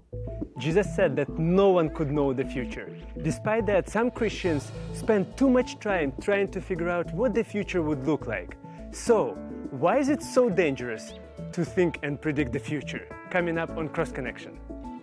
Jesus said that no one could know the future. Despite that, some Christians spend too much time trying to figure out what the future would look like. So, why is it so dangerous to think and predict the future? Coming up on Cross Connection.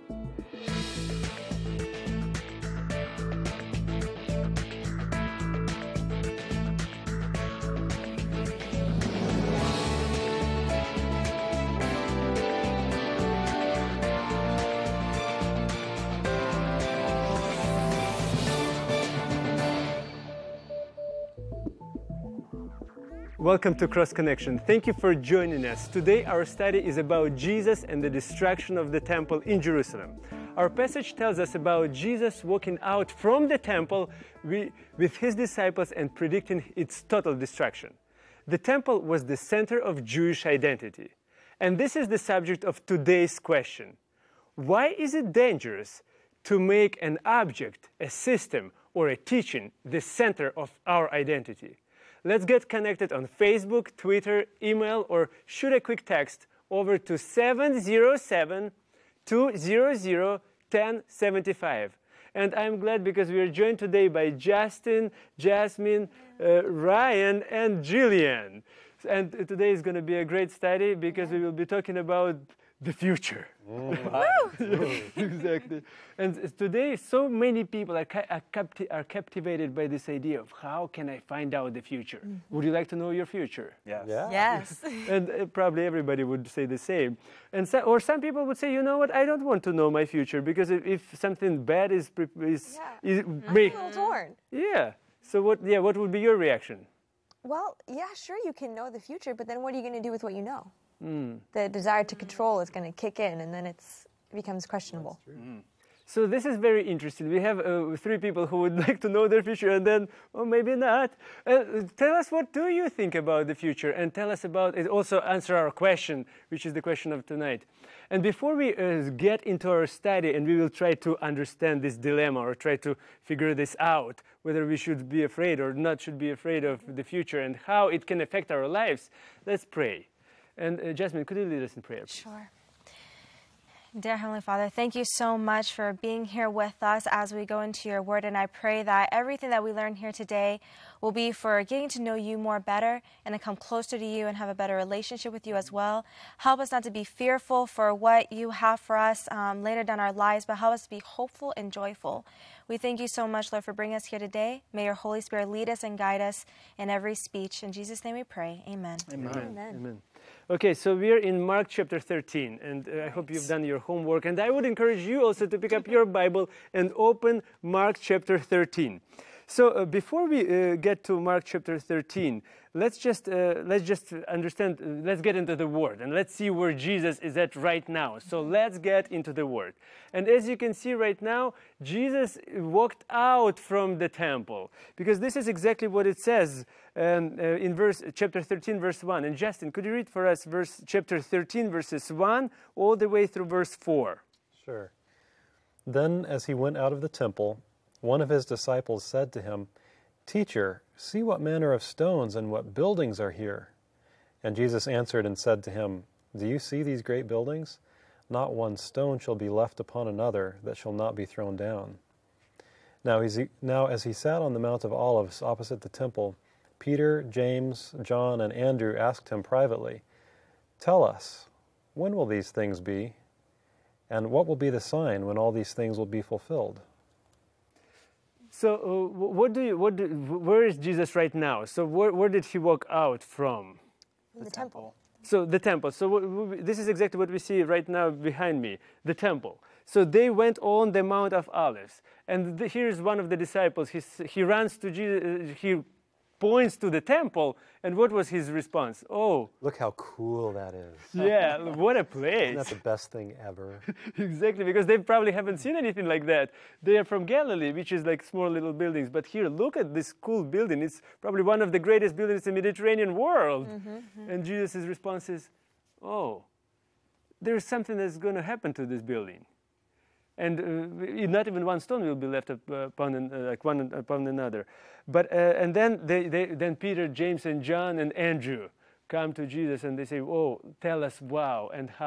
Welcome to Cross Connection. Thank you for joining us. Today our study is about Jesus and the destruction of the temple in Jerusalem. Our passage tells us about Jesus walking out from the temple with his disciples and predicting its total destruction. The temple was the center of Jewish identity. And this is the subject of today's question. Why is it dangerous to make an object, a system, or a teaching the center of our identity? Let's get connected on Facebook, Twitter, email, or shoot a quick text over to 707-200-1075. And I'm glad because we are joined today by Justin, Jasmine, Ryan, and Jillian. And today is going to be a great study because we will be talking about the future. Exactly. And today, so many people are captivated by this idea of how can I find out the future? Would you like to know your future? Yes. Yeah. Yes. And probably everybody would say the same. And or some people would say, you know what, I don't want to know my future because if something bad is I'm a little torn. Yeah. So what would be your reaction? Well, yeah, sure, you can know the future, but then what are you going to do with what you know? The desire to control is going to kick in, and then it becomes questionable. So this is very interesting. We have 3 people who would like to know their future, and then, or maybe not. Tell us, what do you think about the future? And tell us about it. Also answer our question, which is the question of tonight. And before we get into our study, and we will try to understand this dilemma or try to figure this out, whether we should be afraid or not should be afraid of the future and how it can affect our lives, let's pray. And Jasmine, could you lead us in prayer, please? Sure. Dear Heavenly Father, thank you so much for being here with us as we go into your word. And I pray that everything that we learn here today will be for getting to know you more better and to come closer to you and have a better relationship with you as well. Help us not to be fearful for what you have for us later down our lives, but help us to be hopeful and joyful. We thank you so much, Lord, for bringing us here today. May your Holy Spirit lead us and guide us in every speech. In Jesus' name we pray. Amen. Amen. Amen. Okay, so we're in Mark chapter 13, and I hope you've done your homework. And I would encourage you also to pick up your Bible and open Mark chapter 13. So before we get to Mark chapter 13, let's just understand, let's get into the Word, and let's see where Jesus is at right now. So let's get into the Word. And as you can see right now, Jesus walked out from the temple, because this is exactly what it says in chapter 13, verse 1. And Justin, could you read for us chapter 13, verses 1, all the way through verse 4? Sure. Then as he went out of the temple, one of his disciples said to him, "Teacher, see what manner of stones and what buildings are here." And Jesus answered and said to him, "Do you see these great buildings? Not one stone shall be left upon another that shall not be thrown down." Now as he sat on the Mount of Olives opposite the temple, Peter, James, John, and Andrew asked him privately, "Tell us, when will these things be? And what will be the sign when all these things will be fulfilled?" So where is Jesus right now? So where did he walk out from? The temple. So the temple. So this is exactly what we see right now behind me, the temple. So they went on the Mount of Olives. And here's one of the disciples. He runs to Jesus, he points to the temple, and what was his response? Oh, look how cool that is. Yeah, what a place. Isn't that the best thing ever? Exactly, because they probably haven't seen anything like that. They are from Galilee, which is like small little buildings. But here, look at this cool building. It's probably one of the greatest buildings in the Mediterranean world. And Jesus' response is, oh, there's something that's going to happen to this building. And not even one stone will be left upon one upon another. But and then Peter, James, and John and Andrew come to Jesus and they say, "Oh, tell us wow and how."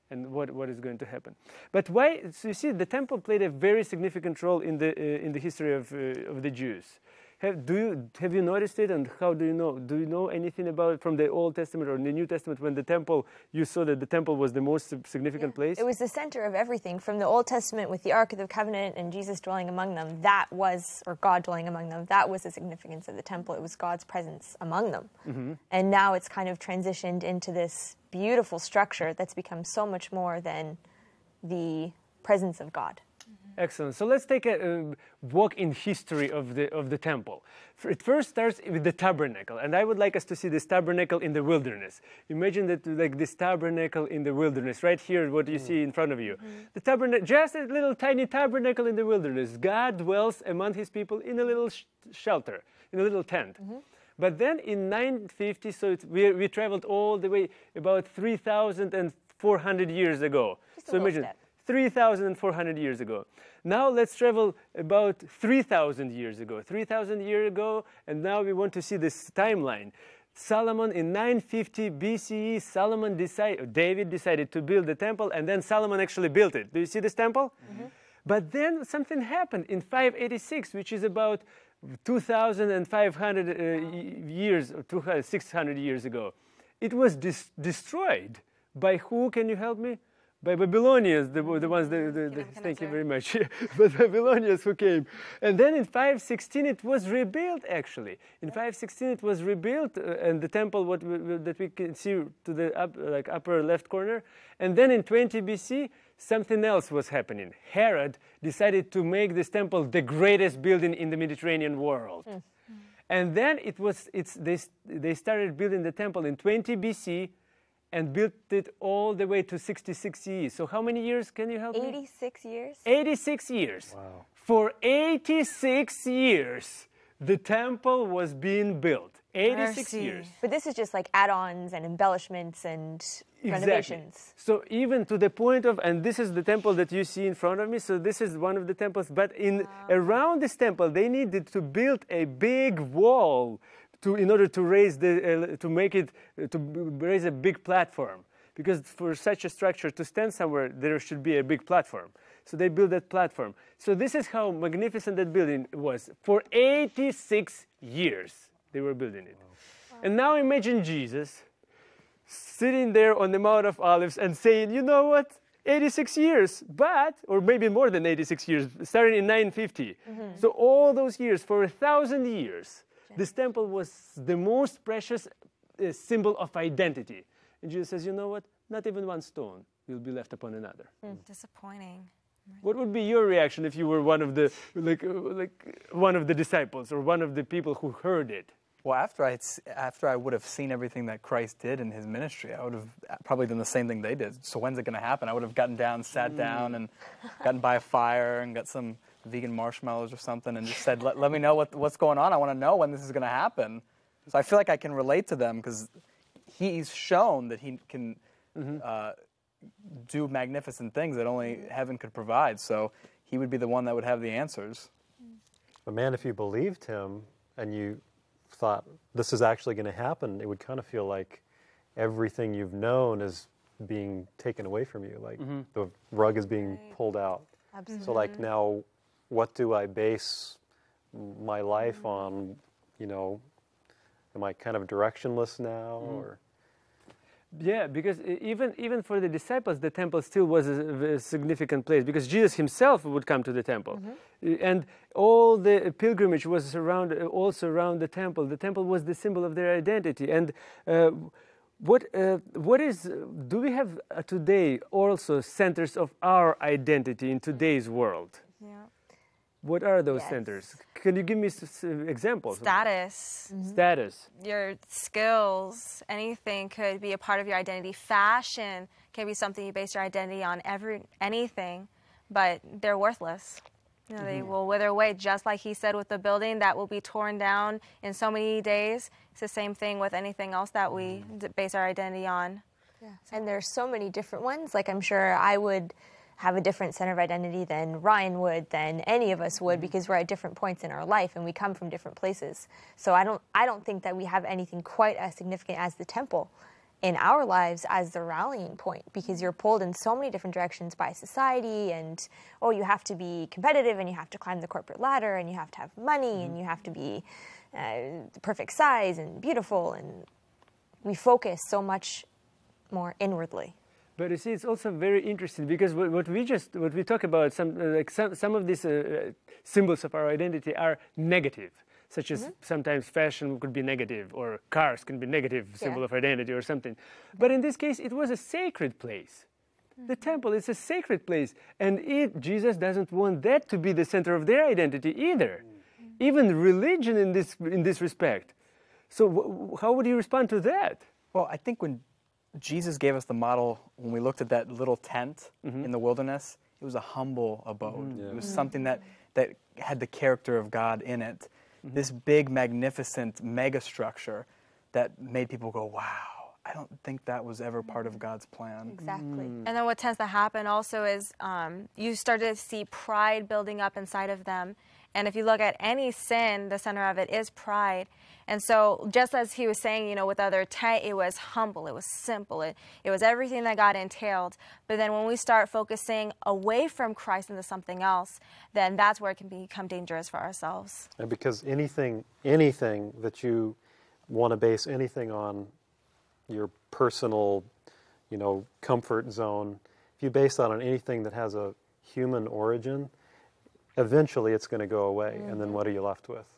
and what is going to happen. But why? So you see, the temple played a very significant role in the history of the Jews. Have you noticed it, and how do you know? Do you know anything about it from the Old Testament or the New Testament, when the temple, you saw that the temple was the most significant place? It was the center of everything. From the Old Testament with the Ark of the Covenant and Jesus dwelling among them, that was, or God dwelling among them, that was the significance of the temple. It was God's presence among them. Mm-hmm. And now it's kind of transitioned into this beautiful structure that's become so much more than the presence of God. Excellent. So let's take a walk in history of the temple. It first starts with the tabernacle, and I would like us to see this tabernacle in the wilderness. Imagine that, like this tabernacle in the wilderness, right here, what you see in front of you. The tabernacle, just a little tiny tabernacle in the wilderness. God dwells among His people in a little shelter, in a little tent. But then in 950, so we traveled all the way about 3,400 years ago. Just a so little imagine. step. 3,400 years ago. Now let's travel about 3,000 years ago. 3,000 years ago, and now we want to see this timeline. Solomon in 950 BCE, David decided to build the temple, and then Solomon actually built it. Do you see this temple? But then something happened in 586, which is about 2,500 years, or 600 years ago. It was destroyed. By who? Can you help me? By Babylonians, the ones, thank you very much, but Babylonians who came. And then in 516 it was rebuilt, actually. In 516 it was rebuilt, and the temple that we can see to the upper left corner. And then in 20 BC, something else was happening. Herod decided to make this temple the greatest building in the Mediterranean world. And then they started building the temple in 20 BC, and built it all the way to 66 CE. So how many years, can you help me? 86 years. 86 years. Wow. For 86 years, the temple was being built. 86 years. But this is just like add-ons and embellishments and renovations. So even to the point of, and this is the temple that you see in front of me, so this is one of the temples, but around this temple, they needed to build a big wall in order to raise raise a big platform, because for such a structure to stand somewhere, there should be a big platform. So they built that platform. So this is how magnificent that building was. For 86 years, they were building it. Wow. And now imagine Jesus sitting there on the Mount of Olives and saying, you know what? 86 years, or maybe more than 86 years, starting in 950. So all those years, for 1,000 years, this temple was the most precious symbol of identity. And Jesus says, you know what? Not even one stone will be left upon another. Disappointing. What would be your reaction if you were one of the one of the disciples or one of the people who heard it? Well, after I would have seen everything that Christ did in His ministry, I would have probably done the same thing they did. So when's it going to happen? I would have gotten down, sat down, and gotten by a fire and got some vegan marshmallows or something and just said, let me know what's going on. I want to know when this is going to happen. So I feel like I can relate to them because He's shown that He can do magnificent things that only heaven could provide. So He would be the one that would have the answers. But man, if you believed Him and you thought this is actually going to happen, it would kind of feel like everything you've known is being taken away from you. Like the rug is being pulled out. Absolutely. So like now, what do I base my life on? You know, am I kind of directionless now, or? Yeah, because even for the disciples, the temple still was a significant place, because Jesus Himself would come to the temple, and all the pilgrimage was also around the temple. The temple was the symbol of their identity. And do we have today also centers of our identity in today's world? Yeah. What are those Yes. centers? Can you give me examples? Status. Status. Your skills, anything could be a part of your identity. Fashion can be something you base your identity on. Anything, but they're worthless. You know, they will wither away, just like He said with the building that will be torn down in so many days. It's the same thing with anything else that we base our identity on. Yeah. And there's so many different ones. Like, I'm sure I would have a different center of identity than Ryan would, than any of us would, because we're at different points in our life and we come from different places. So I don't think that we have anything quite as significant as the temple. in our lives as the rallying point, because you're pulled in so many different directions by society, and you have to be competitive, and you have to climb the corporate ladder, and you have to have money, and you have to be the perfect size and beautiful, and we focus so much more inwardly. But you see, it's also very interesting because what we talk about, some of these symbols of our identity are negative, such as sometimes fashion could be negative, or cars can be negative symbol of identity or something. But in this case, it was a sacred place. The temple is a sacred place, and Jesus doesn't want that to be the center of their identity either. Even religion in this respect. So how would you respond to that? Well, I think when Jesus gave us the model, when we looked at that little tent in the wilderness, it was a humble abode. It was something that had the character of God in it. This big, magnificent mega structure that made people go, wow, I don't think that was ever part of God's plan. Exactly. And then what tends to happen also is you start to see pride building up inside of them. And if you look at any sin, the center of it is pride. And so just as he was saying, with the other tent, it was humble, it was simple, it was everything that God entailed. But then when we start focusing away from Christ into something else, then that's where it can become dangerous for ourselves. And because anything that you want to base anything on, your personal, comfort zone, if you base that on anything that has a human origin, eventually it's going to go away. And then what are you left with?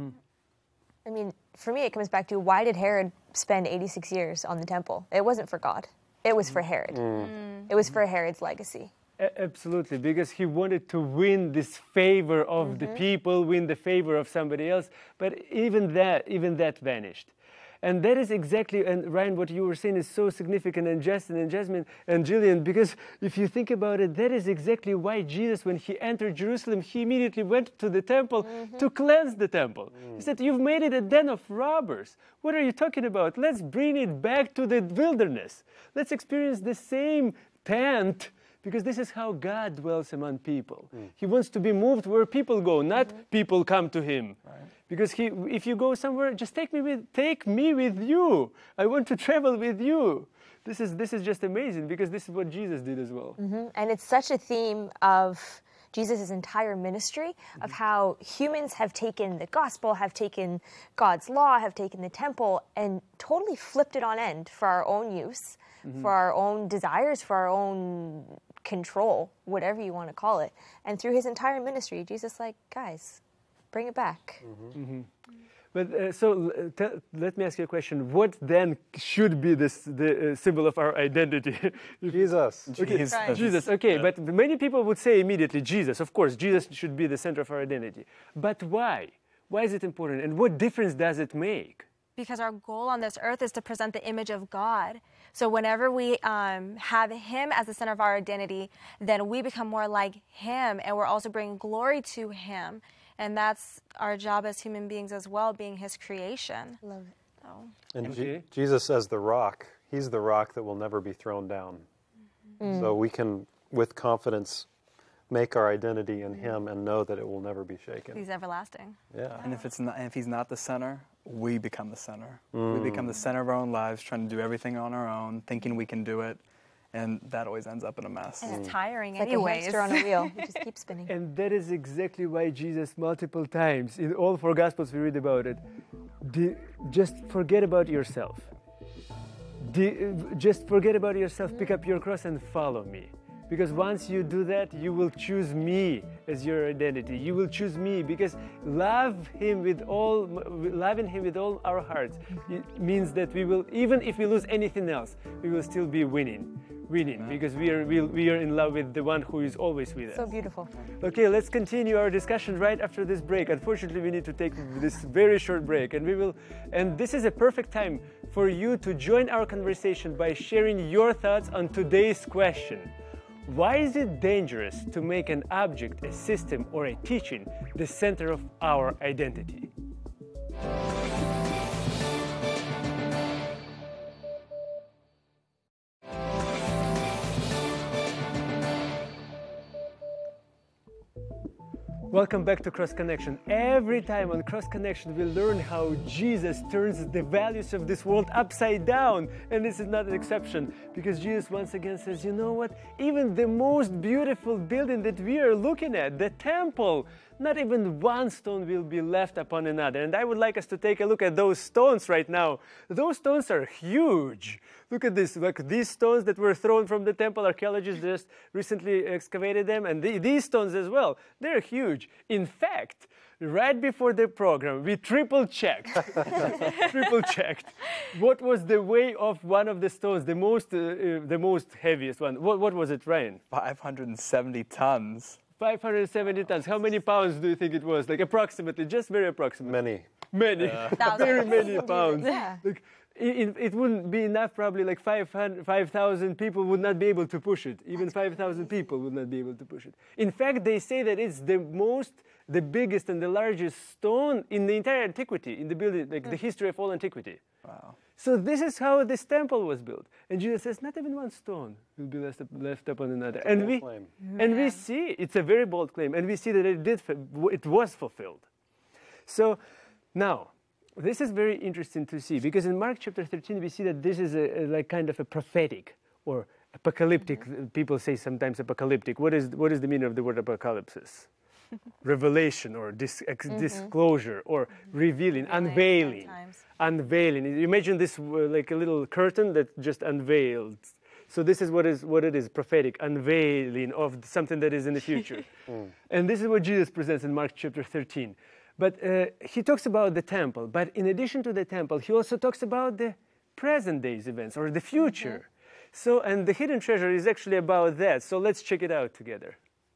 I mean, for me, it comes back to, why did Herod spend 86 years on the temple? It wasn't for God. It was for Herod. It was for Herod's legacy. Absolutely, because he wanted to win this favor of the people, win the favor of somebody else. But even that vanished. And that is exactly, and Ryan, what you were saying is so significant, and Justin and Jasmine and Jillian, because if you think about it, that is exactly why Jesus, when he entered Jerusalem, he immediately went to the temple to cleanse the temple. He said, you've made it a den of robbers. What are you talking about? Let's bring it back to the wilderness. Let's experience the same tent, because this is how God dwells among people. He wants to be moved where people go, not people come to him. Right. Because if you go somewhere, just take me with you. I want to travel with you. This is just amazing, because this is what Jesus did as well. And it's such a theme of Jesus' entire ministry, of how humans have taken the gospel, have taken God's law, have taken the temple, and totally flipped it on end for our own use, for our own desires, for our own control, whatever you want to call it. And through his entire ministry, Jesus guys, bring it back. But let me ask you a question. What then should be the symbol of our identity? Jesus. Okay. Jesus. Okay, but many people would say immediately Jesus. Of course, Jesus should be the center of our identity. But why? Why is it important? And what difference does it make? Because our goal on this earth is to present the image of God. So whenever we have him as the center of our identity, then we become more like him, and we're also bringing glory to him. And that's our job as human beings as well, being his creation. Love it. So. And Jesus as the rock, he's the rock that will never be thrown down. So we can, with confidence, make our identity in him and know that it will never be shaken. He's everlasting. Yeah. And if he's not the center, we become the center. We become the center of our own lives, trying to do everything on our own, thinking we can do it. And that always ends up in a mess. And it's tiring It's like anyways. a hamster on a wheel. You just keep spinning. And that is exactly why Jesus, multiple times, in all four Gospels we read about it, just forget about yourself. Just forget about yourself, pick up your cross and follow me. Because once you do that, you will choose me as your identity. You will choose me, because loving him with all our hearts, it means that we will, even if we lose anything else, we will still be winning, because we are in love with the one who is always with us. So beautiful. Okay, let's continue our discussion right after this break. Unfortunately, we need to take this very short break, and this is a perfect time for you to join our conversation by sharing your thoughts on today's question. Why is it dangerous to make an object, a system, or a teaching the center of our identity? Welcome back to Cross Connection. Every time on Cross Connection we learn how Jesus turns the values of this world upside down. And this is not an exception, because Jesus once again says, you know what? Even the most beautiful building that we are looking at, the temple, not even one stone will be left upon another. And I would like us to take a look at those stones right now. Those stones are huge. Look at this, like these stones that were thrown from the temple. Archaeologists just recently excavated them, and these stones as well. They're huge. In fact, right before the program, we triple-checked what was the weight of one of the stones, the most heaviest one. What was it, Ryan? 570 tons. 570 tons. How many pounds do you think it was? Like approximately, just very approximately. Many. Very many pounds. Yeah. Like, it wouldn't be enough, probably like 5,000 people would not be able to push it. Even 5,000 people would not be able to push it. In fact, they say that it's the biggest and the largest stone in the entire antiquity, in the building, like the history of all antiquity. Wow. So this is how this temple was built. And Jesus says, not even one stone will be left upon another. And we see, it's a very bold claim, and we see that it was fulfilled. So now, this is very interesting to see, because in Mark chapter 13 we see that this is like kind of a prophetic or apocalyptic. People say sometimes apocalyptic. What is the meaning of the word apocalypse? Revelation or disclosure or revealing, unveiling. Unveiling. You imagine this like a little curtain that just unveiled. So this is what it is, prophetic, unveiling of something that is in the future. And this is what Jesus presents in Mark chapter 13. But he talks about the temple. But in addition to the temple, he also talks about the present day's events or the future. So, and the hidden treasure is actually about that. So let's check it out together.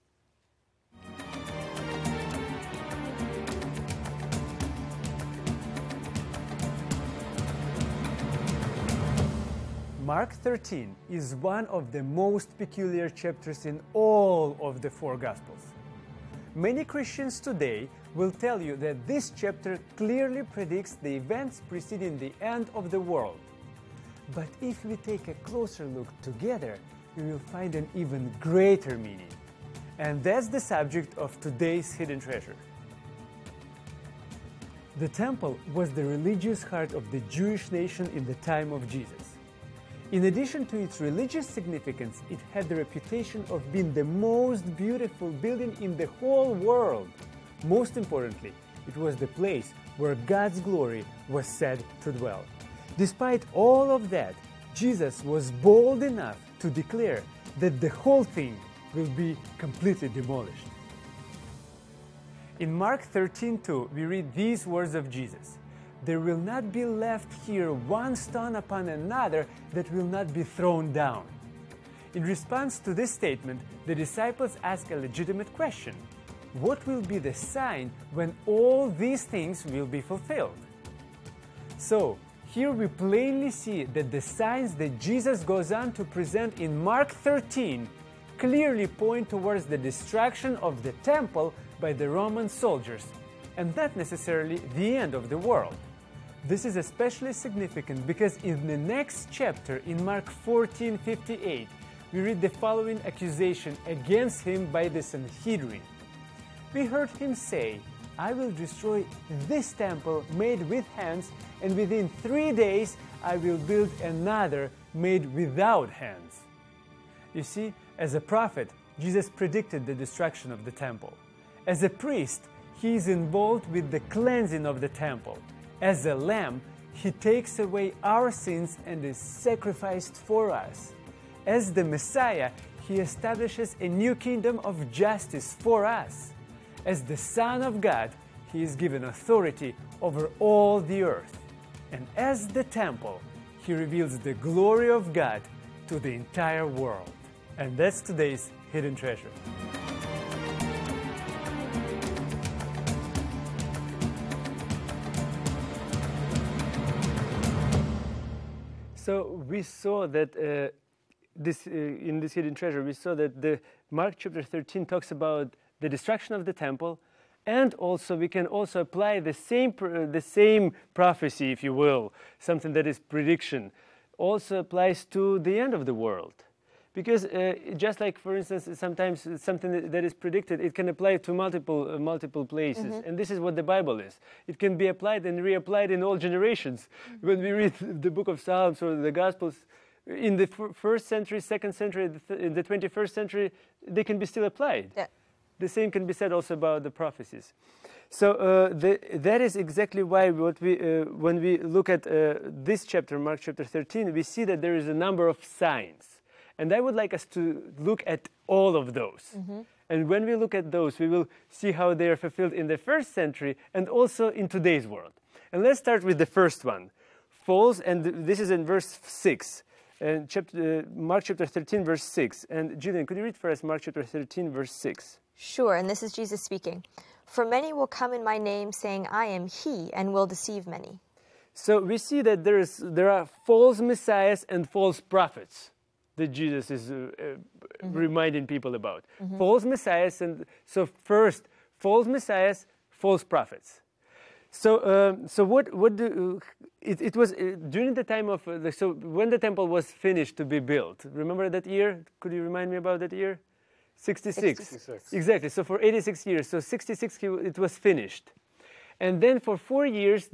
Mark 13 is one of the most peculiar chapters in all of the four Gospels. Many Christians today will tell you that this chapter clearly predicts the events preceding the end of the world. But if we take a closer look together, we will find an even greater meaning. And that's the subject of today's hidden treasure. The temple was the religious heart of the Jewish nation in the time of Jesus. In addition to its religious significance, it had the reputation of being the most beautiful building in the whole world. Most importantly, it was the place where God's glory was said to dwell. Despite all of that, Jesus was bold enough to declare that the whole thing will be completely demolished. In Mark 13:2, we read these words of Jesus: "There will not be left here one stone upon another that will not be thrown down." In response to this statement, the disciples ask a legitimate question: what will be the sign when all these things will be fulfilled? So, here we plainly see that the signs that Jesus goes on to present in Mark 13 clearly point towards the destruction of the temple by the Roman soldiers, and not necessarily the end of the world. This is especially significant because in the next chapter, in Mark 14:58, we read the following accusation against him by the Sanhedrin. We heard him say, "I will destroy this temple made with hands, and within 3 days I will build another made without hands." You see, as a prophet, Jesus predicted the destruction of the temple. As a priest, he is involved with the cleansing of the temple. As a lamb, he takes away our sins and is sacrificed for us. As the Messiah, he establishes a new kingdom of justice for us. As the Son of God, he is given authority over all the earth. And as the temple, he reveals the glory of God to the entire world. And that's today's hidden treasure. So we saw that in this hidden treasure, we saw that the Mark chapter 13 talks about the destruction of the temple, and also we can also apply the same prophecy, if you will, something that is prediction, also applies to the end of the world. Because just like, for instance, sometimes something that is predicted, it can apply to multiple places. And this is what the Bible is. It can be applied and reapplied in all generations. When we read the book of Psalms or the Gospels, in the first century, second century, in the 21st century, they can be still applied. Yeah. The same can be said also about the prophecies. So that is exactly why when we look at this chapter, Mark chapter 13, we see that there is a number of signs. And I would like us to look at all of those. And when we look at those, we will see how they are fulfilled in the first century and also in today's world. And let's start with the first one. False, and this is in verse 6. And Mark chapter 13, verse 6. And Julian, could you read for us Mark chapter 13, verse 6? Sure, and this is Jesus speaking. For many will come in my name, saying, I am he, and will deceive many. So we see that there are false messiahs and false prophets that Jesus is reminding people about. False messiahs, and so first, false messiahs, false prophets. So, it was during the time of, so when the temple was finished to be built, remember that year? Could you remind me about that year? 66. Exactly, so for 86 years, so 66 it was finished. And then for 4 years,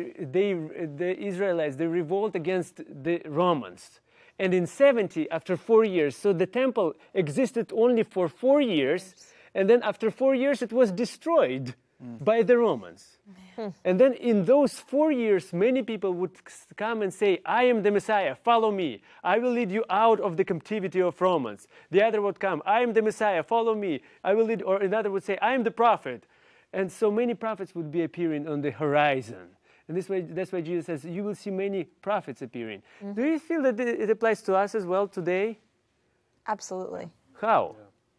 the Israelites, they revolt against the Romans. And in 70, after 4 years, so the temple existed only for 4 years, and then after 4 years it was destroyed by the Romans. And then in those 4 years, many people would come and say, I am the Messiah, follow me. I will lead you out of the captivity of Romans. The other would come, I am the Messiah, follow me. I will lead, or another would say, I am the prophet. And so many prophets would be appearing on the horizon. And that's why Jesus says, you will see many prophets appearing. Do you feel that it applies to us as well today? Absolutely. How?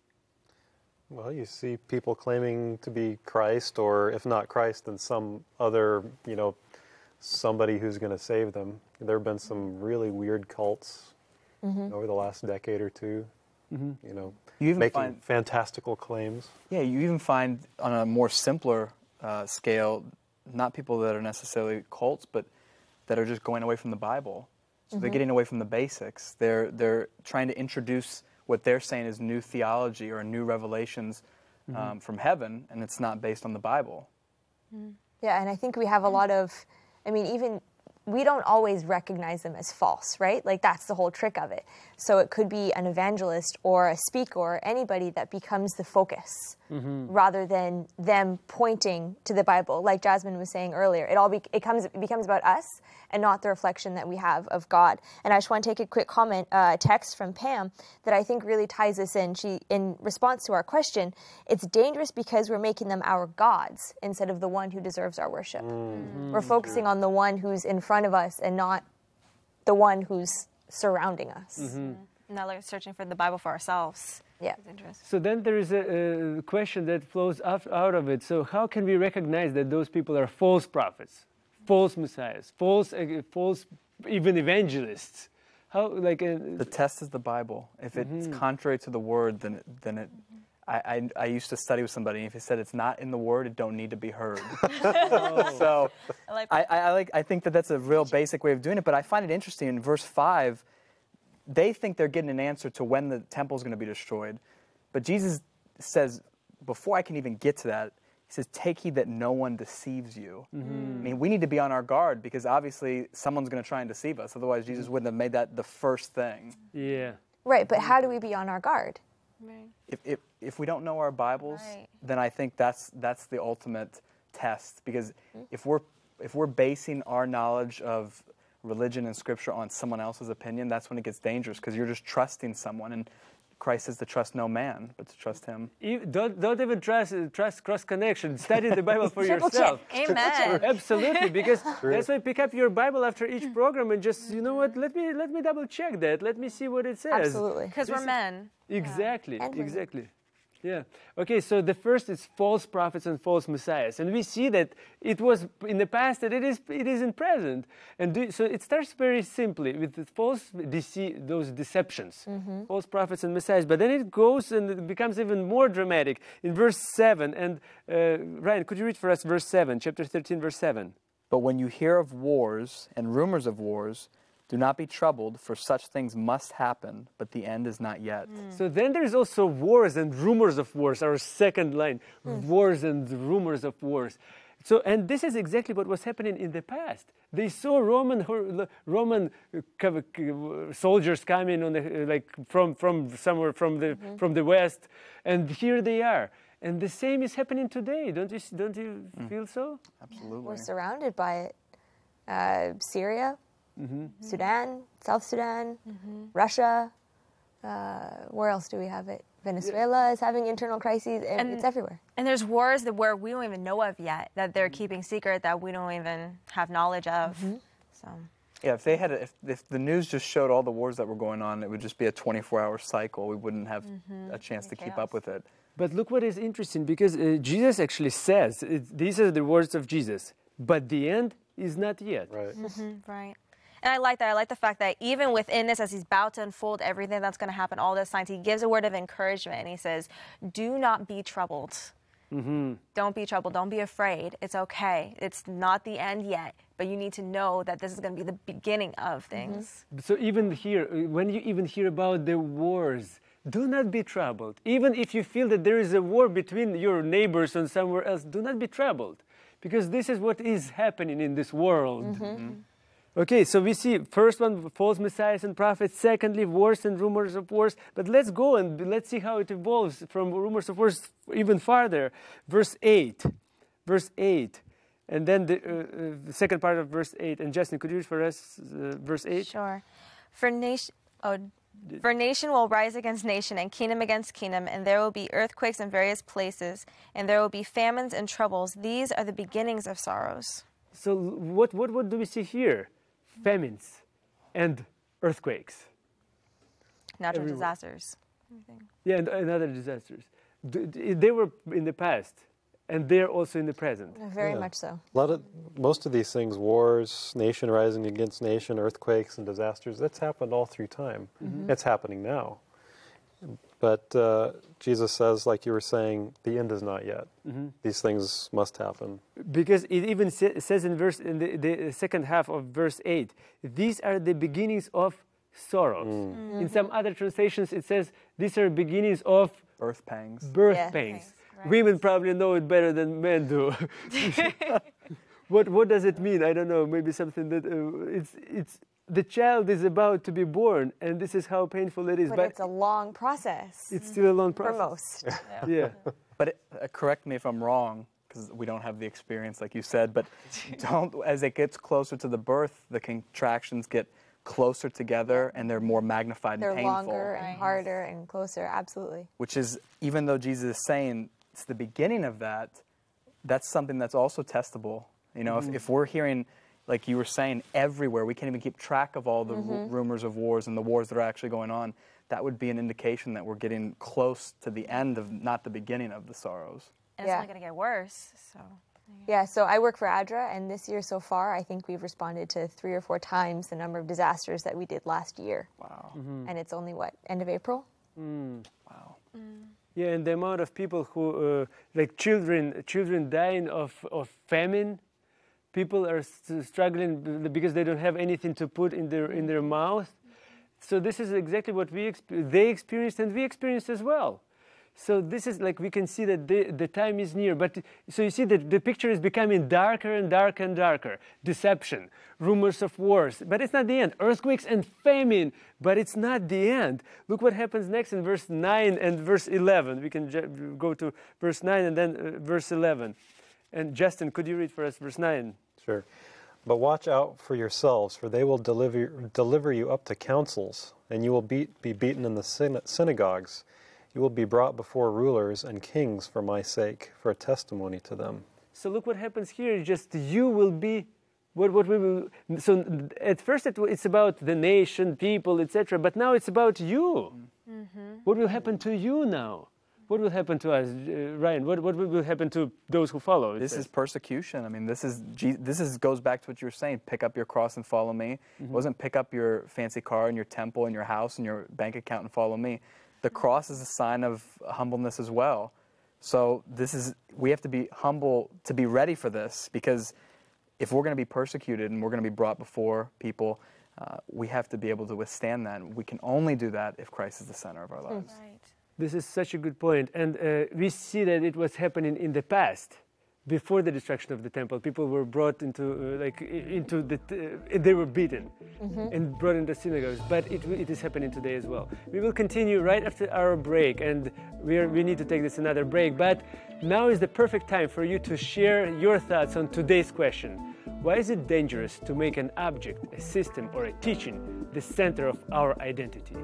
Well, you see people claiming to be Christ, or if not Christ, then some other, somebody who's going to save them. There have been some really weird cults over the last decade or two, You even making fantastical claims. Yeah, you even find on a more simpler scale, not people that are necessarily cults, but that are just going away from the Bible. So they're getting away from the basics. They're trying to introduce what they're saying is new theology or new revelations from heaven, and it's not based on the Bible. Yeah, and I think we have a lot of, even we don't always recognize them as false, right? Like that's the whole trick of it. So it could be an evangelist or a speaker or anybody that becomes the focus rather than them pointing to the Bible. Like Jasmine was saying earlier, it becomes about us and not the reflection that we have of God. And I just want to take a quick comment, text from Pam that I think really ties this in. She, in response to our question, it's dangerous because we're making them our gods instead of the one who deserves our worship. We're focusing on the one who's in front of us and not the one who's surrounding us. Now we're searching for the Bible for ourselves. Yeah. It's interesting. So then there is a question that flows out of it. So how can we recognize that those people are false prophets, false messiahs, false even evangelists? How the test is the Bible. If it's contrary to the Word, then it. I used to study with somebody, and if he said it's not in the Word, it don't need to be heard. So I think that's a real basic way of doing it. But I find it interesting in verse 5. They think they're getting an answer to when the temple is going to be destroyed. But Jesus says, before I can even get to that, he says, take heed that no one deceives you. We need to be on our guard because obviously someone's going to try and deceive us. Otherwise, Jesus wouldn't have made that the first thing. Yeah. Right, but how do we be on our guard? Right. If we don't know our Bibles, then I think that's the ultimate test. Because if we're basing our knowledge of religion and Scripture on someone else's opinion, that's when it gets dangerous because you're just trusting someone. And Christ says to trust no man, but to trust Him. Don't even trust cross connection. Study the Bible for yourself. Amen. Absolutely, because that's why pick up your Bible after each program and just let me double check that. Let me see what it says. Absolutely. Because we're men. Exactly. And women. Exactly. Yeah. Okay, so the first is false prophets and false messiahs. And we see that it was in the past and it is in present. And so it starts very simply with the those deceptions, false prophets and messiahs. But then it goes and it becomes even more dramatic in verse 7. And Ryan, could you read for us verse 7, chapter 13, verse 7? But when you hear of wars and rumors of wars, Do not be troubled, for such things must happen, but the end is not yet. So then there's also wars and rumors of wars, our second line, wars and rumors of wars. So, and this is exactly what was happening in the past. They saw Roman soldiers coming on like from somewhere from the west, and here they are. And the same is happening today. Don't you feel so? Absolutely. We're surrounded by it. Syria, Sudan, South Sudan, Russia. Where else do we have it? Venezuela is having internal crises, and it's everywhere. And there's wars where we don't even know of yet, that they're keeping secret, that we don't even have knowledge of. So. Yeah, if the news just showed all the wars that were going on, it would just be a 24-hour cycle. We wouldn't have a chance to keep up with it. But look what is interesting, because Jesus actually says, these are the words of Jesus, but the end is not yet. Right. Right. And I like that. I like the fact that even within this, as he's about to unfold everything that's going to happen, all those signs, he gives a word of encouragement, and he says, do not be troubled. Don't be troubled. Don't be afraid. It's okay. It's not the end yet, but you need to know that this is going to be the beginning of things. So even here, when you even hear about the wars, do not be troubled. Even if you feel that there is a war between your neighbors and somewhere else, do not be troubled, because this is what is happening in this world. Okay, so we see first one, false messiahs and prophets. Secondly, wars and rumors of wars. But let's go and let's see how it evolves from rumors of wars even farther. Verse 8. And then the second part of verse 8. And Justin, could you read for us verse 8? Sure. For nation will rise against nation and kingdom against kingdom, and there will be earthquakes in various places, and there will be famines and troubles. These are the beginnings of sorrows. So what do we see here? Famines and earthquakes. Natural Everywhere. disasters. Yeah, and other disasters. They were in the past, and they're also in the present. Very much so. Most of these things, wars, nation rising against nation, earthquakes and disasters, that's happened all through time. It's happening now. But Jesus says, like you were saying, the end is not yet. These things must happen. Because it even says in the second half of verse 8, these are the beginnings of sorrows. In some other translations, it says these are beginnings of Birth pangs. birth pangs. Right. Women probably know it better than men do. What does it mean? I don't know. Maybe something that it's the child is about to be born, and this is how painful it is. But it's a long process. It's still a long for process. most. Yeah. But correct me if I'm wrong, because we don't have the experience like you said, but as it gets closer to the birth, the contractions get closer together and they're more magnified They're and painful. longer and harder and closer, absolutely. Which is, even though Jesus is saying it's the beginning of that, that's something that's also testable. You know, if we're hearing, like you were saying, everywhere, we can't even keep track of all the rumors of wars and the wars that are actually going on, that would be an indication that we're getting close to the end of, not the beginning of the sorrows. And it's only going to get worse. So. Yeah, so I work for ADRA, and this year so far, I think we've responded to 3 or 4 times the number of disasters that we did last year. Wow. And it's only, end of April? Wow. Yeah, and the amount of people who, like children dying of famine. People are struggling because they don't have anything to put in their mouth. So this is exactly what they experienced, and we experienced as well. So this is like we can see that the time is near. But so you see that the picture is becoming darker and darker and darker. Deception, rumors of wars, but it's not the end. Earthquakes and famine, but it's not the end. Look what happens next in verse 9 and verse 11. We can go to verse 9 and then verse 11. And Justin, could you read for us verse 9? Sure. But watch out for yourselves, for they will deliver you up to councils, and you will be beaten in the synagogues. You will be brought before rulers and kings for my sake, for a testimony to them. So look what happens here. Just you will be what we will. So at first it's about the nation, people, etc. But now it's about you. What will happen to you now? What will happen to us, Ryan? What will happen to those who follow? This is persecution. I mean, this goes back to what you were saying. Pick up your cross and follow me. It wasn't pick up your fancy car and your temple and your house and your bank account and follow me. The cross is a sign of humbleness as well. So we have to be humble to be ready for this, because if we're going to be persecuted and we're going to be brought before people, we have to be able to withstand that. We can only do that if Christ is the center of our lives. Right. This is such a good point. And we see that it was happening in the past. Before the destruction of the temple, people were brought into, they were beaten and brought into synagogues. But it is happening today as well. We will continue right after our break, and we need to take this another break. But now is the perfect time for you to share your thoughts on today's question. Why is it dangerous to make an object, a system, or a teaching the center of our identity?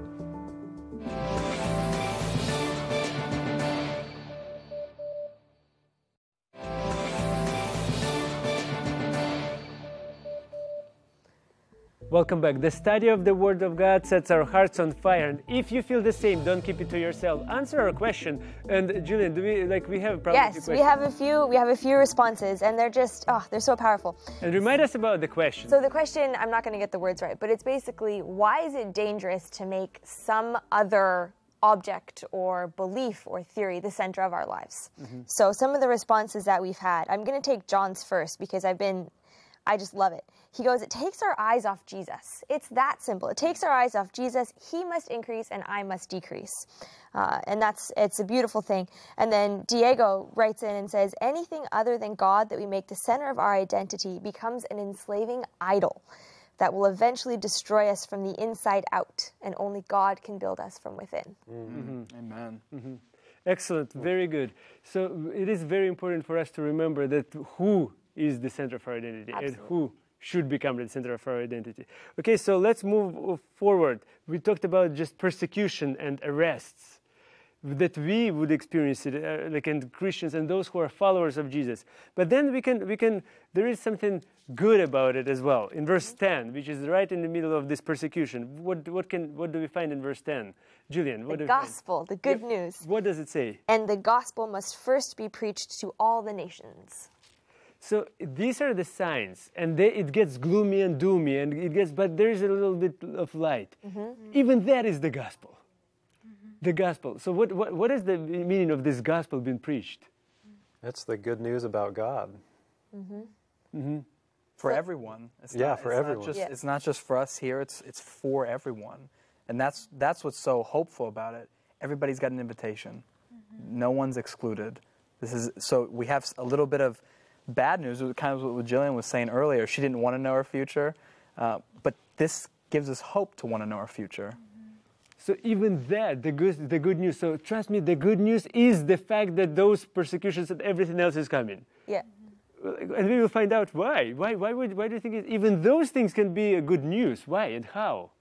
Welcome back. The study of the Word of God sets our hearts on fire. And if you feel the same, don't keep it to yourself. Answer our question. And Julian, we have probably Yes, we have a few responses, and they're just they're so powerful. And remind us about the question. So the question, I'm not going to get the words right, but it's basically, why is it dangerous to make some other object or belief or theory the center of our lives? So some of the responses that we've had, I'm going to take John's first because I just love it. He goes, it takes our eyes off Jesus. It's that simple. It takes our eyes off Jesus. He must increase and I must decrease. And it's a beautiful thing. And then Diego writes in and says, anything other than God that we make the center of our identity becomes an enslaving idol that will eventually destroy us from the inside out. And only God can build us from within. Amen. Excellent. Very good. So it is very important for us to remember that who is the center of our identity. Absolutely. And who should become the center of our identity. Okay, so let's move forward. We talked about just persecution and arrests that we would experience it, and Christians and those who are followers of Jesus. But then we can. There is something good about it as well. In verse 10, which is right in the middle of this persecution, what do we find in verse 10? Julian, what do The we find? gospel, the good news. What does it say? And the gospel must first be preached to all the nations. So these are the signs, and it gets gloomy and doomy, but there is a little bit of light. Even that is the gospel. The gospel. So what is the meaning of this gospel being preached? It's the good news about God. For everyone. It's for everyone. It's not just for us here. It's for everyone, and that's what's so hopeful about it. Everybody's got an invitation. No one's excluded. So we have a little bit of bad news. It was kind of what Jillian was saying earlier. She didn't want to know her future, but this gives us hope to want to know our future. So even that, the good news. So trust me, the good news is the fact that those persecutions and everything else is coming. Yeah. And we will find out why. Why do you think even those things can be a good news? Why and how?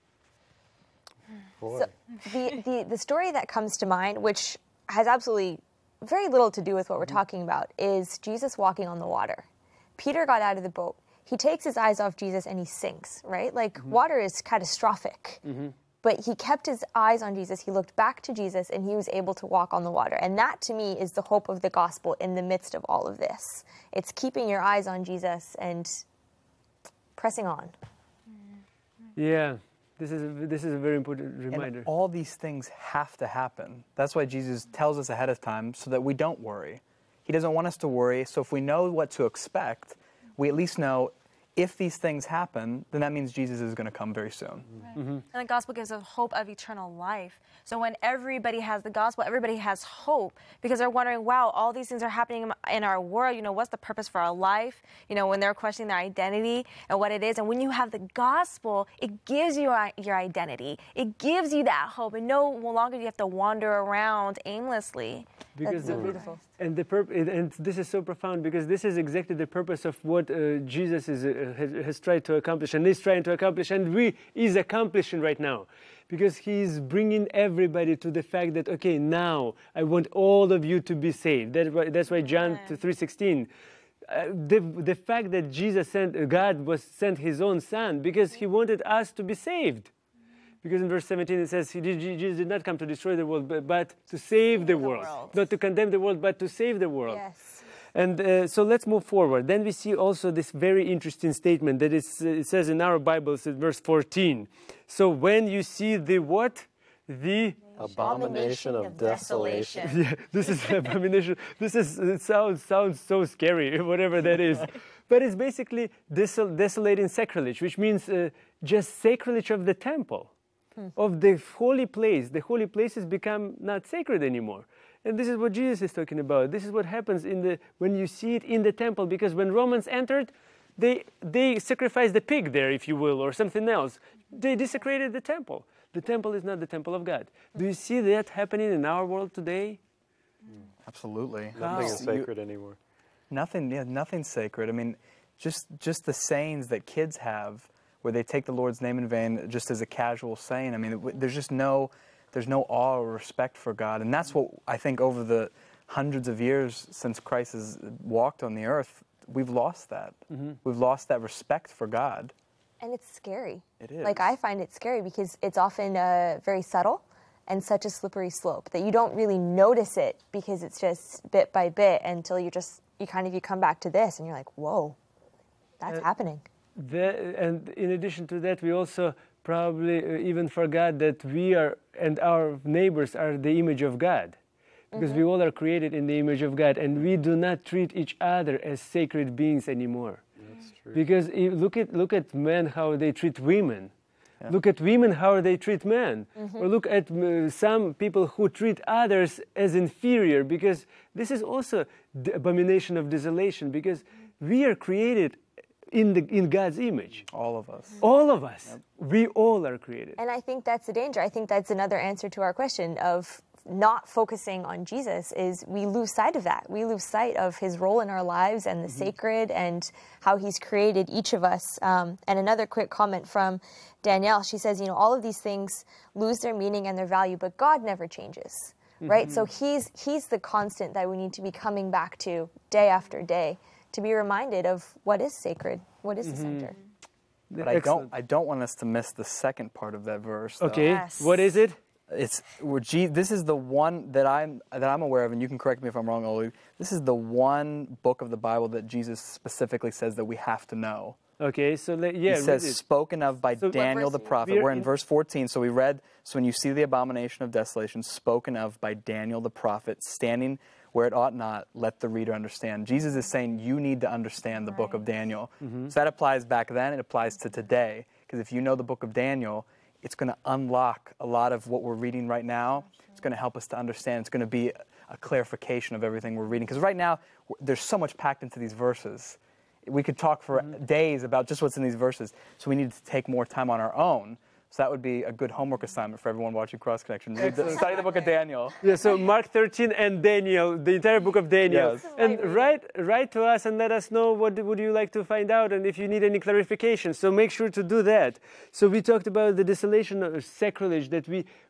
Boy. So the story that comes to mind, which has absolutely very little to do with what we're talking about, is Jesus walking on the water. Peter got out of the boat. He takes his eyes off Jesus and he sinks, right? Water is catastrophic. But he kept his eyes on Jesus. He looked back to Jesus and he was able to walk on the water. And that to me is the hope of the gospel in the midst of all of this. It's keeping your eyes on Jesus and pressing on. Yeah. This is a very important reminder. And all these things have to happen. That's why Jesus tells us ahead of time so that we don't worry. He doesn't want us to worry. So if we know what to expect, we at least know if these things happen, then that means Jesus is going to come very soon. Right. And the gospel gives us hope of eternal life. So when everybody has the gospel, everybody has hope because they're wondering, wow, all these things are happening in our world. What's the purpose for our life? When they're questioning their identity and what it is. And when you have the gospel, it gives you your identity. It gives you that hope. And no longer do you have to wander around aimlessly. Because That's so beautiful. And this is so profound because this is exactly the purpose of what Jesus has tried to accomplish and is trying to accomplish and is accomplishing right now. Because he's bringing everybody to the fact that, okay, now I want all of you to be saved. That's why John 3:16, the fact that God sent his own son because he wanted us to be saved. Because in verse 17 it says, Jesus did not come to destroy the world, but to save the world. Not to condemn the world, but to save the world. Yes. And so let's move forward. Then we see also this very interesting statement that it says in our Bibles in verse 14. So when you see the what? The abomination of desolation. Yeah, this is abomination. It sounds so scary, whatever that is. But it's basically desolating sacrilege, which means just sacrilege of the temple, of the holy place. The holy places become not sacred anymore. And this is what Jesus is talking about. This is what happens when you see it in the temple, because when Romans entered, they sacrificed the pig there, if you will, or something else. They desecrated the temple. The temple is not the temple of God. Do you see that happening in our world today? Absolutely. Nothing is sacred anymore. Nothing's sacred. I mean, just the sayings that kids have, where they take the Lord's name in vain, just as a casual saying. I mean, there's no awe or respect for God, and that's what I think over the hundreds of years since Christ has walked on the earth, we've lost that. We've lost that respect for God. And it's scary. It is. Like, I find it scary because it's often very subtle and such a slippery slope that you don't really notice it, because it's just bit by bit until you come back to this and you're like, whoa, that's happening. And in addition to that, we also probably even forgot that we are, and our neighbors are the image of God. Because we all are created in the image of God, and we do not treat each other as sacred beings anymore. That's true. Because look at men, how they treat women. Yeah. Look at women, how they treat men. Or look at some people who treat others as inferior, because this is also the abomination of desolation, because we are created in God's image. All of us. All of us. Yep. We all are created. And I think that's the danger. I think that's another answer to our question of not focusing on Jesus, is we lose sight of that. We lose sight of his role in our lives and the sacred and how he's created each of us. And another quick comment from Danielle. She says, all of these things lose their meaning and their value, but God never changes, right? So he's the constant that we need to be coming back to day after day, to be reminded of what is sacred, what is the center. But I don't want us to miss the second part of that verse, though. Okay, Yes. What is it? This is the one that I'm aware of, and you can correct me if I'm wrong, Oli. This is the one book of the Bible that Jesus specifically says that we have to know. Okay, so He says, spoken of by Daniel the prophet. We're in verse 14, so we read, so when you see the abomination of desolation, spoken of by Daniel the prophet, standing where it ought not, let the reader understand. Jesus is saying you need to understand the book of Daniel. So that applies back then, it applies to today, because if you know the book of Daniel, it's going to unlock a lot of what we're reading right now. It's going to help us to understand. It's going to be a clarification of everything we're reading. Because right now, there's so much packed into these verses. We could talk for days about just what's in these verses. So we need to take more time on our own. So that would be a good homework assignment for everyone watching Cross Connection. Study the book of Daniel. Yeah, so Mark 13 and Daniel, the entire book of Daniel. Yes. And write to us and let us know what would you like to find out, and if you need any clarification. So make sure to do that. So we talked about the desolation of sacrilege that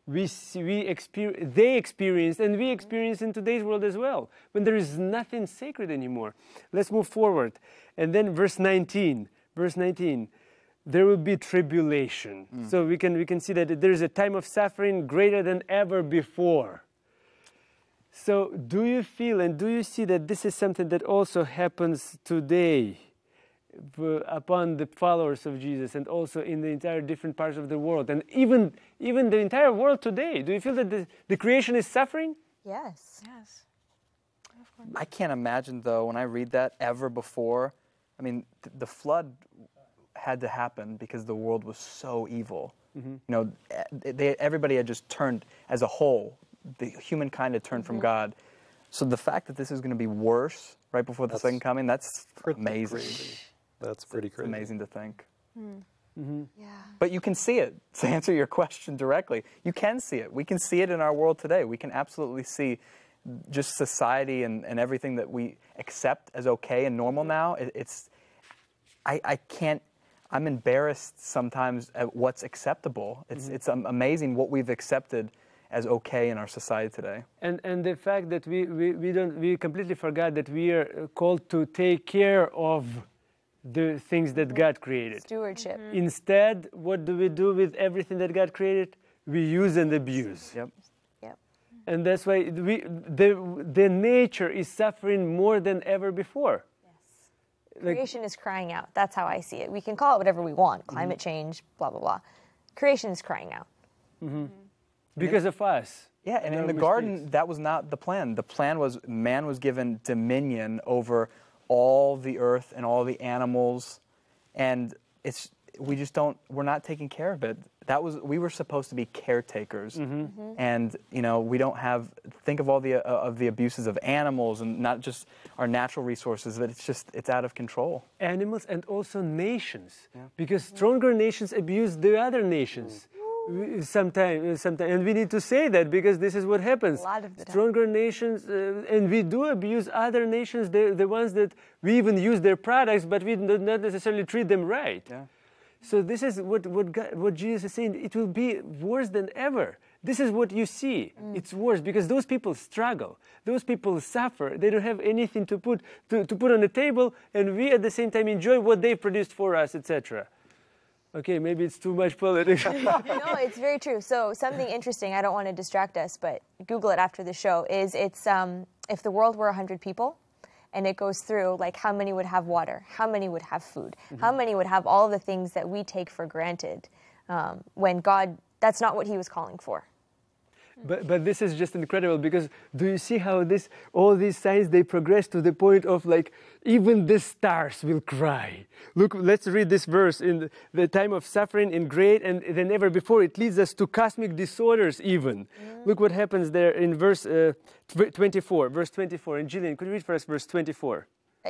they experienced, and we experience in today's world as well, when there is nothing sacred anymore. Let's move forward. And then verse 19. There will be tribulation. So we can see that there is a time of suffering greater than ever before. So do you feel and do you see that this is something that also happens today upon the followers of Jesus, and also in the entire different parts of the world, and even the entire world today? Do you feel that the creation is suffering? Yes. Yes. I can't imagine, though, when I read that ever before. I mean, the flood had to happen because the world was so evil. Everybody had just turned as a whole. The humankind had turned from God. So the fact that this is going to be worse right before the second coming, that's amazing. Crazy. That's pretty It's crazy. amazing to think. Yeah. But you can see it. To answer your question directly, you can see it. We can see it in our world today. We can absolutely see just society and everything that we accept as okay and normal now. I can't. I'm embarrassed sometimes at what's acceptable. It's amazing what we've accepted as okay in our society today. And the fact that we completely forgot that we are called to take care of the things that God created. Stewardship. Instead, what do we do with everything that God created? We use and abuse. Yep. And that's why the nature is suffering more than ever before. Creation is crying out. That's how I see it. We can call it whatever we want. Climate change, blah, blah, blah. Creation is crying out. Because of us. Yeah, and in the garden, that was not the plan. The plan was man was given dominion over all the earth and all the animals, and we're not taking care of it. We were supposed to be caretakers, and we don't have. Think of all the abuses of animals, and not just our natural resources. That it's out of control. Animals and also nations, because stronger nations abuse the other nations. Sometimes, and we need to say that because this is what happens. A lot of the time. Stronger nations, and we do abuse other nations, the ones that we even use their products, but we do not necessarily treat them right. Yeah. So this is what Jesus is saying. It will be worse than ever. This is what you see. It's worse because those people struggle. Those people suffer. They don't have anything to put on the table, and we at the same time enjoy what they produced for us, etc. Okay, maybe it's too much politics. No, it's very true. So something interesting, I don't want to distract us, but Google it after the show, is if the world were 100 people, and it goes through, like, how many would have water, how many would have food, how many would have all the things that we take for granted, when God, that's not what he was calling for. But this is just incredible because do you see how all these signs, they progress to the point of like even the stars will cry. Look, let's read this verse. In the time of suffering in great and than ever before, it leads us to cosmic disorders even. Look what happens there in verse 24. Verse 24. And Jillian, could you read for us verse 24?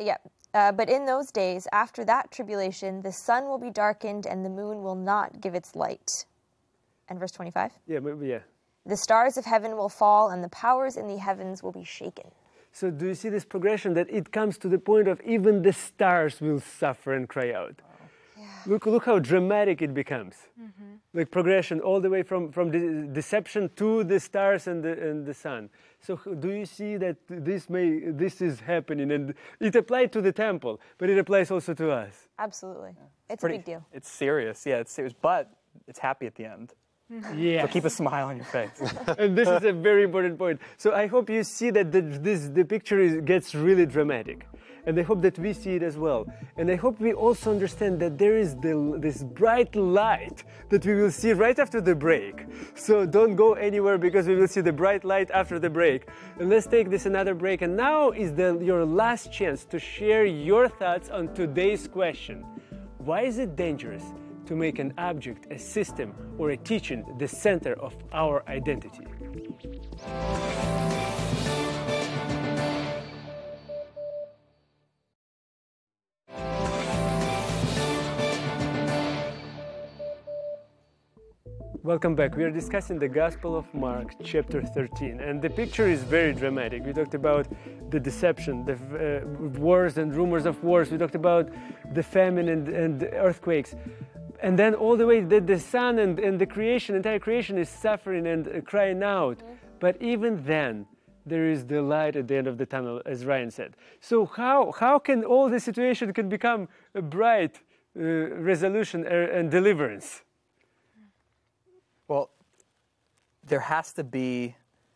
But in those days, after that tribulation, the sun will be darkened and the moon will not give its light. And verse 25? Yeah. The stars of heaven will fall, and the powers in the heavens will be shaken. So do you see this progression that it comes to the point of even the stars will suffer and cry out? Yeah. Look how dramatic it becomes. Like progression all the way from the deception to the stars and the sun. So do you see that this is happening? And it applied to the temple, but it applies also to us. Absolutely. It's a big deal. It's serious. Yeah, it's serious, but it's happy at the end. Yeah. So keep a smile on your face. And this is a very important point. So I hope you see that the picture gets really dramatic. And I hope that we see it as well. And I hope we also understand that there is this bright light that we will see right after the break. So don't go anywhere because we will see the bright light after the break. And let's take this another break. And now is your last chance to share your thoughts on today's question. Why is it dangerous to make an object, a system, or a teaching the center of our identity? Welcome back. We are discussing the Gospel of Mark, chapter 13, and the picture is very dramatic. We talked about the deception, the wars and rumors of wars. We talked about the famine and earthquakes. And then all the way the sun and the creation, entire creation is suffering and crying out. But even then, there is the light at the end of the tunnel, as Ryan said. So how can all the situation can become a bright resolution and deliverance? Well, there has to be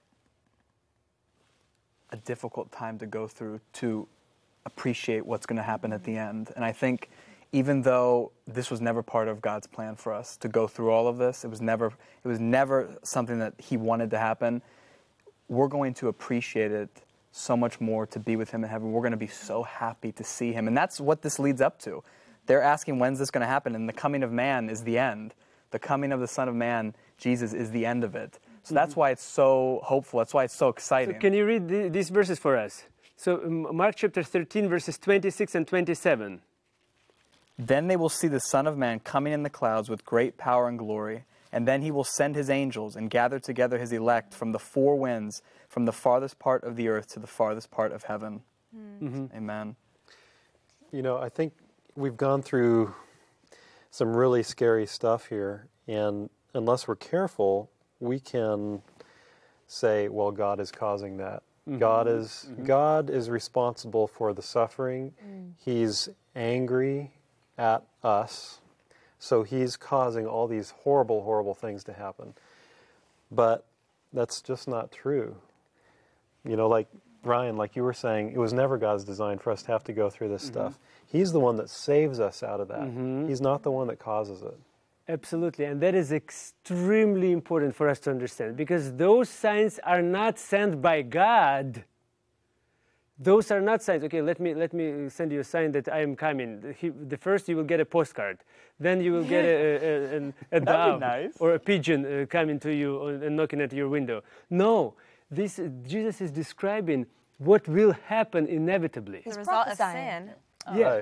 a difficult time to go through to appreciate what's going to happen at the end. And I think even though this was never part of God's plan for us to go through all of this, it was never something that he wanted to happen, we're going to appreciate it so much more to be with him in heaven. We're going to be so happy to see him. And that's what this leads up to. They're asking, when's this going to happen? And the coming of man is the end. The coming of the Son of Man, Jesus, is the end of it. So that's why it's so hopeful. That's why it's so exciting. So can you read these verses for us? So Mark chapter 13, verses 26 and 27. Then they will see the Son of Man coming in the clouds with great power and glory. And then he will send his angels and gather together his elect from the four winds, from the farthest part of the earth to the farthest part of heaven. Amen. You know, I think we've gone through some really scary stuff here, and unless we're careful, we can say, well, God is causing that. God is responsible for the suffering. He's angry at us, so he's causing all these horrible, horrible things to happen. But that's just not true. You know, like Ryan, like you were saying, it was never God's design for us to have to go through this stuff. He's the one that saves us out of that. He's not the one that causes it. Absolutely, and that is extremely important for us to understand, because those signs are not sent by God. those are not signs. Okay, let me send you a sign that I am coming. The first you will get a postcard, then you will get a dove nice. or a pigeon coming to you and knocking at your window. No, Jesus is describing what will happen inevitably. The result of prophesying. sin. Yeah,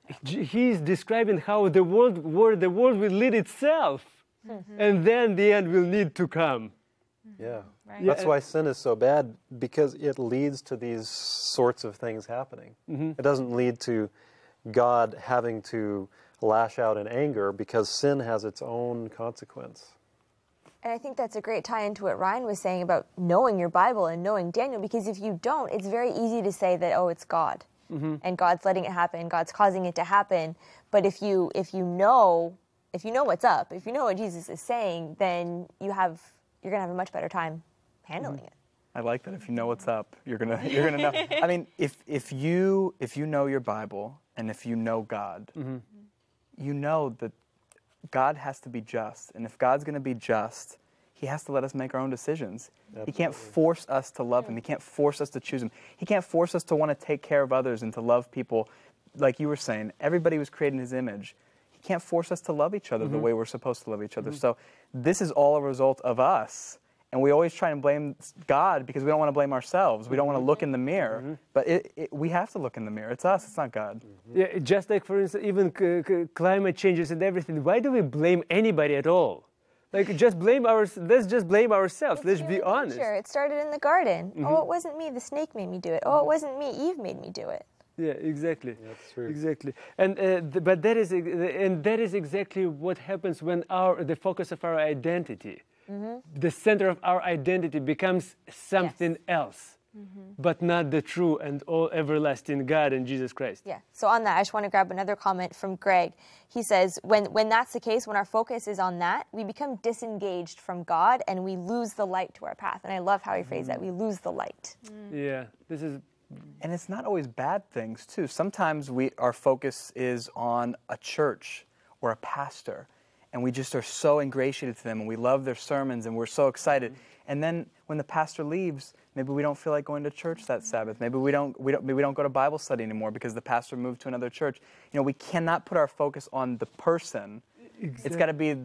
he's describing how the world will lead itself, and then the end will need to come. Yeah. Right. That's why sin is so bad, because it leads to these sorts of things happening. It doesn't lead to God having to lash out in anger, because sin has its own consequence. And I think that's a great tie into what Ryan was saying about knowing your Bible and knowing Daniel, because if you don't, it's very easy to say that, oh, it's God. And God's letting it happen, God's causing it to happen. But if you know what's up, if you know what Jesus is saying, then you're going to have a much better time handling it. I like that. If you know what's up, you're gonna know. I mean, if you know your Bible and if you know God, you know that God has to be just, and if God's going to be just, He has to let us make our own decisions. Absolutely. He can't force us to love Him. He can't force us to choose Him. He can't force us to want to take care of others and to love people. Like you were saying, everybody was created in His image. He can't force us to love each other the way we're supposed to love each other. So this is all a result of us. And we always try and blame God because we don't want to blame ourselves. We don't want to look in the mirror. But we have to look in the mirror. It's us. It's not God. Yeah, just like, for instance, even climate changes and everything. Why do we blame anybody at all? Like, let's just blame ourselves. Let's be honest. Sure, it started in the garden. Oh, it wasn't me. The snake made me do it. Oh, it wasn't me. Eve made me do it. Yeah, exactly. That's true. Exactly, and but that is exactly what happens when the focus of our identity, the center of our identity, becomes something else, but not the true and all everlasting God and Jesus Christ. Yeah. So on that, I just want to grab another comment from Greg. He says, when that's the case, when our focus is on that, we become disengaged from God and we lose the light to our path. And I love how he phrased that. We lose the light. Yeah, this is. And it's not always bad things, too. Sometimes our focus is on a church or a pastor, and we just are so ingratiated to them, and we love their sermons, and we're so excited. And then when the pastor leaves, maybe we don't feel like going to church that Sabbath. Maybe we don't go to Bible study anymore because the pastor moved to another church. You know, we cannot put our focus on the person. Exactly. It's got to be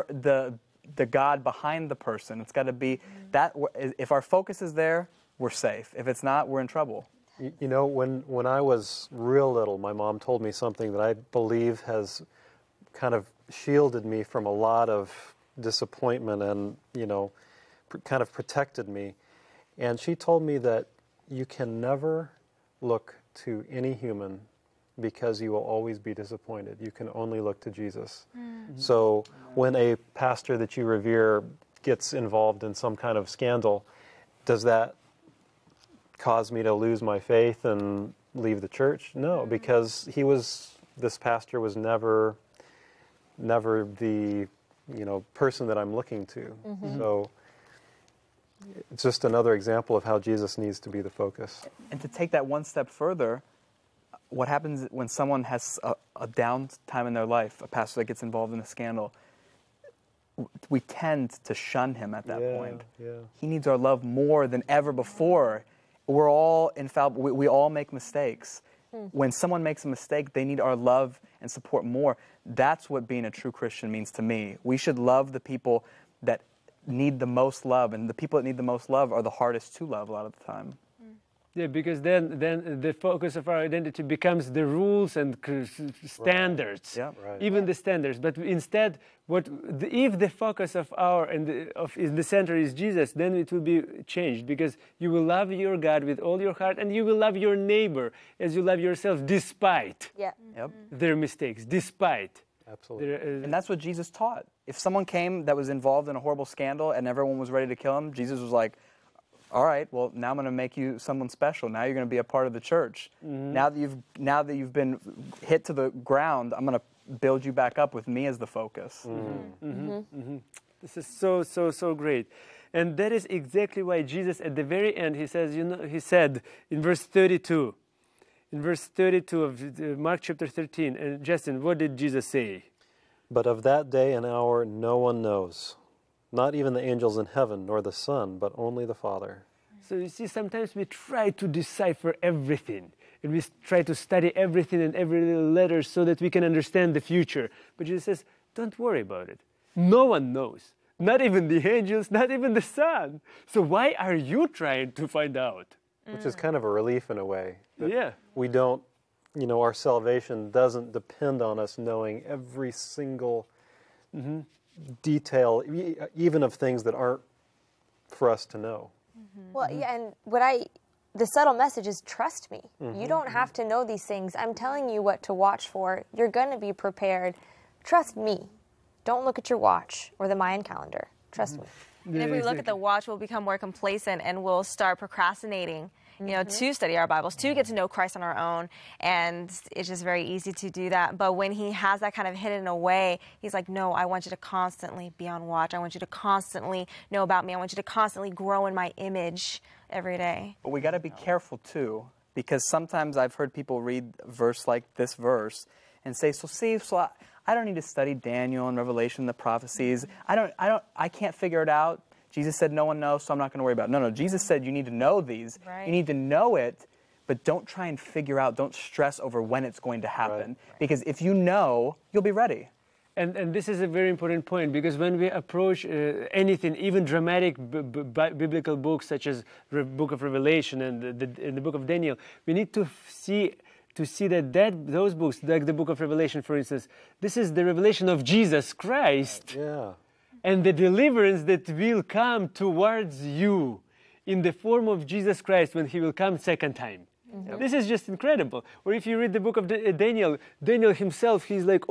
the God behind the person. It's got to be that. If our focus is there, we're safe. If it's not, we're in trouble. You know, when I was real little, my mom told me something that I believe has kind of shielded me from a lot of disappointment and, you know, kind of protected me. And she told me that you can never look to any human because you will always be disappointed. You can only look to Jesus. So when a pastor that you revere gets involved in some kind of scandal, does that cause me to lose my faith and leave the church? No, because this pastor was never the, you know, person that I'm looking to. So it's just another example of how Jesus needs to be the focus. And to take that one step further, what happens when someone has a down time in their life, a pastor that gets involved in a scandal, we tend to shun him at that point. Yeah. He needs our love more than ever before. We're all infallible. We all make mistakes. When someone makes a mistake, they need our love and support more. That's what being a true Christian means to me. We should love the people that need the most love, and the people that need the most love are the hardest to love a lot of the time. Yeah, because then the focus of our identity becomes the rules and standards, Yeah, right. even the standards. But instead, if the focus of in the center is Jesus, then it will be changed, because you will love your God with all your heart, and you will love your neighbor as you love yourself, despite their mistakes, despite. Absolutely. And that's what Jesus taught. If someone came that was involved in a horrible scandal and everyone was ready to kill him, Jesus was like, all right, well, now I'm going to make you someone special. Now you're going to be a part of the church. Now that you've been hit to the ground, I'm going to build you back up with me as the focus. This is so great. And that is exactly why Jesus, at the very end, he said in verse 32, of Mark chapter 13, and Justin, what did Jesus say? But of that day and hour no one knows, not even the angels in heaven, nor the Son, but only the Father. So you see, sometimes we try to decipher everything. And we try to study everything and every little letter so that we can understand the future. But Jesus says, don't worry about it. No one knows. Not even the angels, not even the Son. So why are you trying to find out? Which is kind of a relief in a way. Yeah. We don't, our salvation doesn't depend on us knowing every single detail, even of things that aren't for us to know. Well, yeah, and the subtle message is trust me. You don't have to know these things. I'm telling you what to watch for. You're going to be prepared. Trust me. Don't look at your watch or the Mayan calendar. Trust me. And if we look at the watch, we'll become more complacent and we'll start procrastinating, to study our Bibles, to get to know Christ on our own. And it's just very easy to do that. But when he has that kind of hidden away, he's like, no, I want you to constantly be on watch. I want you to constantly know about me. I want you to constantly grow in my image every day. But we got to be careful too, because sometimes I've heard people read a verse like this verse and say, so I don't need to study Daniel and Revelation, the prophecies. I can't figure it out. Jesus said no one knows, so I'm not going to worry about it. No, Jesus said you need to know these. Right. You need to know it, but don't try and figure out, don't stress over when it's going to happen. Right. Because if you know, you'll be ready. And this is a very important point, because when we approach anything, even dramatic biblical books such as the book of Revelation and the book of Daniel, we need to see that those books, like the book of Revelation, for instance, this is the revelation of Jesus Christ. Yeah. And the deliverance that will come towards you in the form of Jesus Christ when he will come second time. This is just incredible. Or if you read the book of Daniel, Daniel himself, he's like,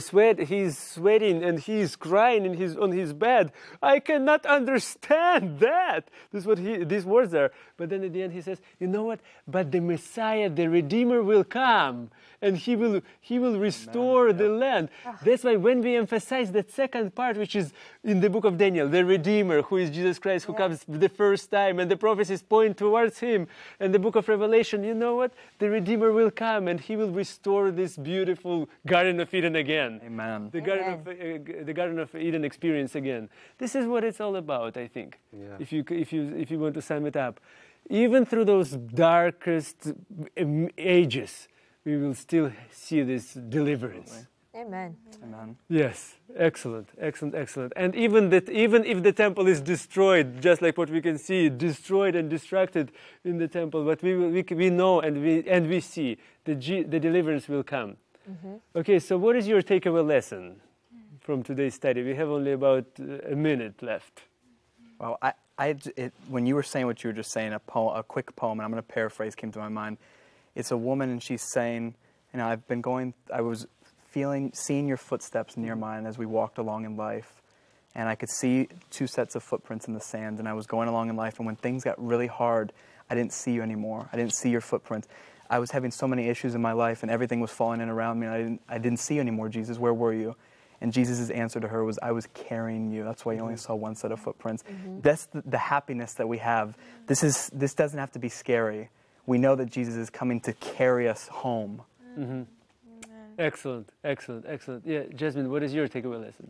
he's sweating and he's crying on his bed. I cannot understand that. This is what these words are. But then at the end he says, you know what? But the Messiah, the Redeemer will come and he will restore the land. That's why when we emphasize that second part, which is in the book of Daniel, the Redeemer, who is Jesus Christ, who comes the first time, and the prophecies point towards him, and the book of Revelation, you know what? The Redeemer will come and he will restore this beautiful Garden of Eden again. Amen. The Garden of Eden experience again. This is what it's all about, I think. Yeah. If you want to sum it up, even through those darkest ages, we will still see this deliverance. Amen. Amen. Yes, excellent. And even if the temple is destroyed, just like what we can see, destroyed and distracted in the temple, but we know and we see the deliverance will come. Okay, so what is your takeaway lesson from today's study? We have only about a minute left. Well, when you were saying what you were just saying, a quick poem, and I'm going to paraphrase, came to my mind. It's a woman, and she's saying, I was seeing your footsteps near mine as we walked along in life, and I could see two sets of footprints in the sand, and I was going along in life, and when things got really hard, I didn't see you anymore. I didn't see your footprints. I was having so many issues in my life, and everything was falling in around me, and I didn't see you anymore, Jesus. Where were you? And Jesus' answer to her was, I was carrying you. That's why you only saw one set of footprints. That's the happiness that we have. This doesn't have to be scary. We know that Jesus is coming to carry us home. Excellent. Yeah, Jasmine, what is your takeaway lesson?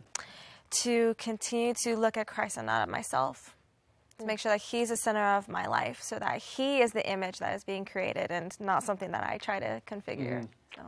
To continue to look at Christ and not at myself. To make sure that he's the center of my life, so that he is the image that is being created and not something that I try to configure.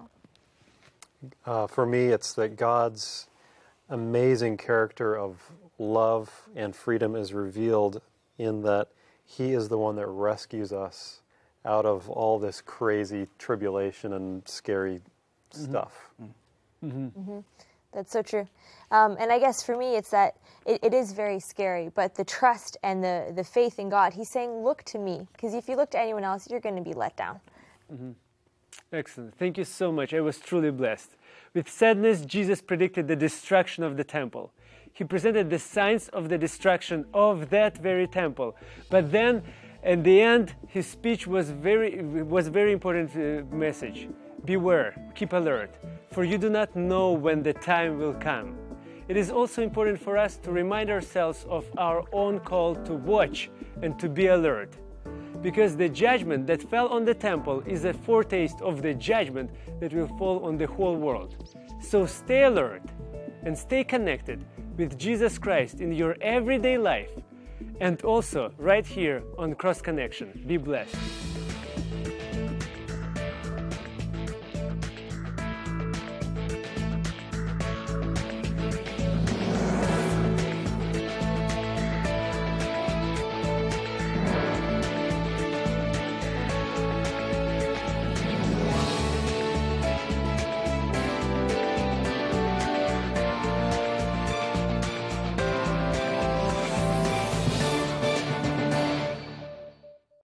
For me, it's that God's amazing character of love and freedom is revealed in that he is the one that rescues us out of all this crazy tribulation and scary stuff. That's so true. And I guess for me, it's that it is very scary, but the trust and the faith in God, he's saying, look to me. Because if you look to anyone else, you're going to be let down. Excellent. Thank you so much. I was truly blessed. With sadness, Jesus predicted the destruction of the temple. He presented the signs of the destruction of that very temple. But then, at the end, his speech was very important message. Beware, keep alert, for you do not know when the time will come. It is also important for us to remind ourselves of our own call to watch and to be alert. Because the judgment that fell on the temple is a foretaste of the judgment that will fall on the whole world. So stay alert and stay connected with Jesus Christ in your everyday life, and also right here on Cross Connection. Be blessed.